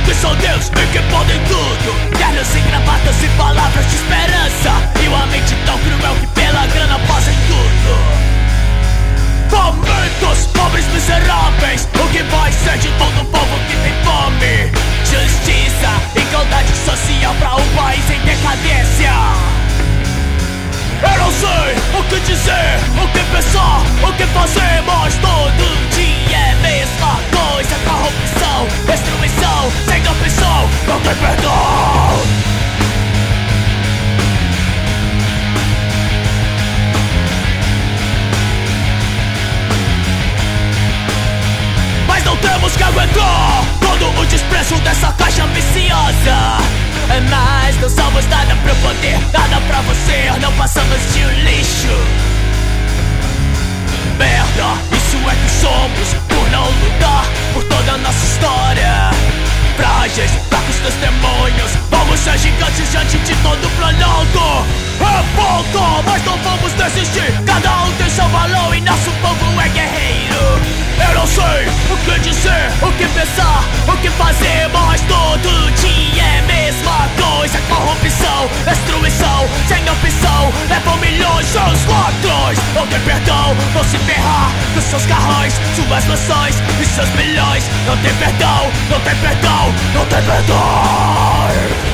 que são Deus e que podem tudo. Ternos e gravatas e palavras de esperança, e uma mente tão cruel que pela grana fazem tudo. Famintos, pobres miseráveis, o que vai ser de todo o povo que tem fome? Justiça, igualdade social pra um país em decadência. Eu não sei o que dizer, o que pensar, o que fazer, mas todo dia é a mesma coisa. Corrupção, destruição, sem opção, não tem perdão. Mas não temos que aguentar todo o desprezo dessa caixa ambiciosa. Mas não somos nada pro poder, nada pra você, não passamos de um lixo. Merda, isso é que somos, por não lutar por toda a nossa história. Frágeis, fracos testemunhos, vamos ser gigantes diante de todo o planalto. Revolta, mas não vamos desistir, cada um tem seu valor e nosso povo é guerreiro. Eu não sei o que dizer, o que pensar, o que fazer, mas todo dia é a mesma coisa. Corrupção, destruição, sem opção, levam milhões aos ladrões. Não tem perdão, vão se ferrar com seus carrões, suas mansões e seus milhões. Não tem perdão, não tem perdão, não tem perdão.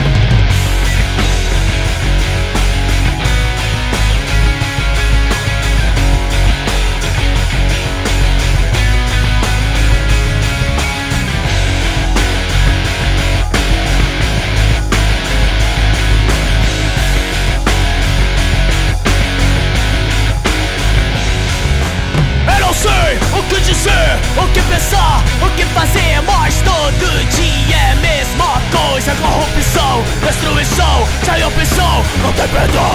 O que dizer, o que pensar, o que fazer, mas todo dia é a mesma coisa. Corrupção, destruição, sem opção, não tem perdão.